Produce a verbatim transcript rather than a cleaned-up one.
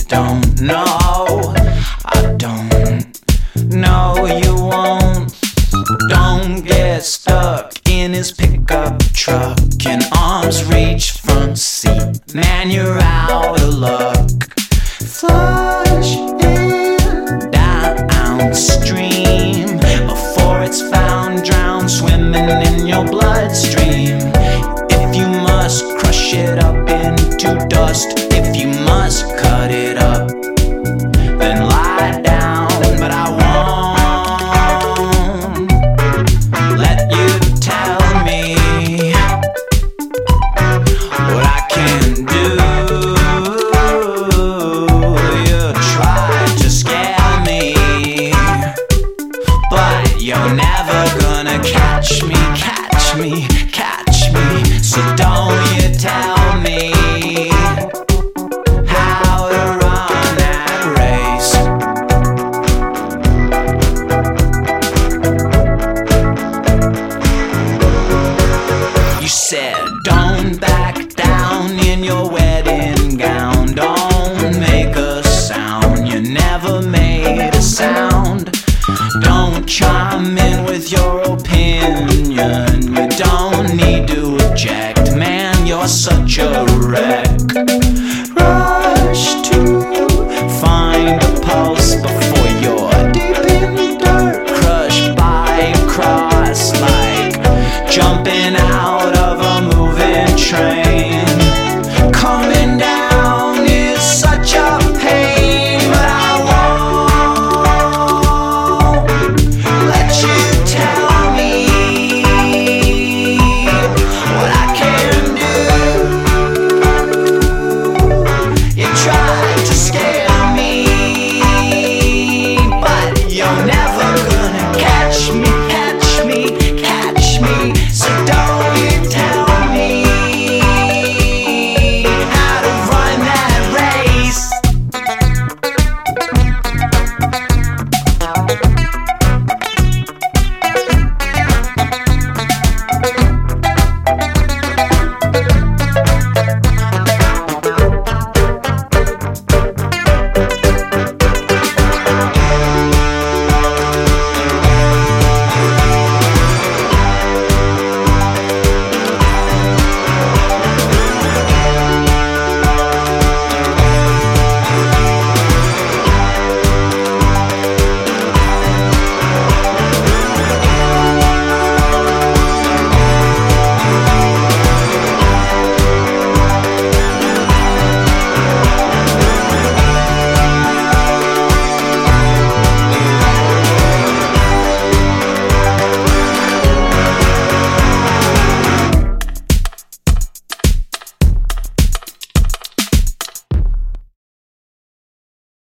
don't know. I don't know you won't. Don't get stuck in his pickup truck in arm's reach front seat. Man, you're out of luck. Flush in downstream before it's found drowned, swimming in your bloodstream. If you must crush it up into dust, if you must cut it up, then lie down. But I won't let you tell me what I can do. You try to scare me, but you're never gonna catch me, catch me, catch me. So don't you tell me how to run that race. You said don't back down in your wedding gown. Don't make a sound, you never made a sound. Don't chime in with your opinion, you don't need to object. Man, you're such a wreck.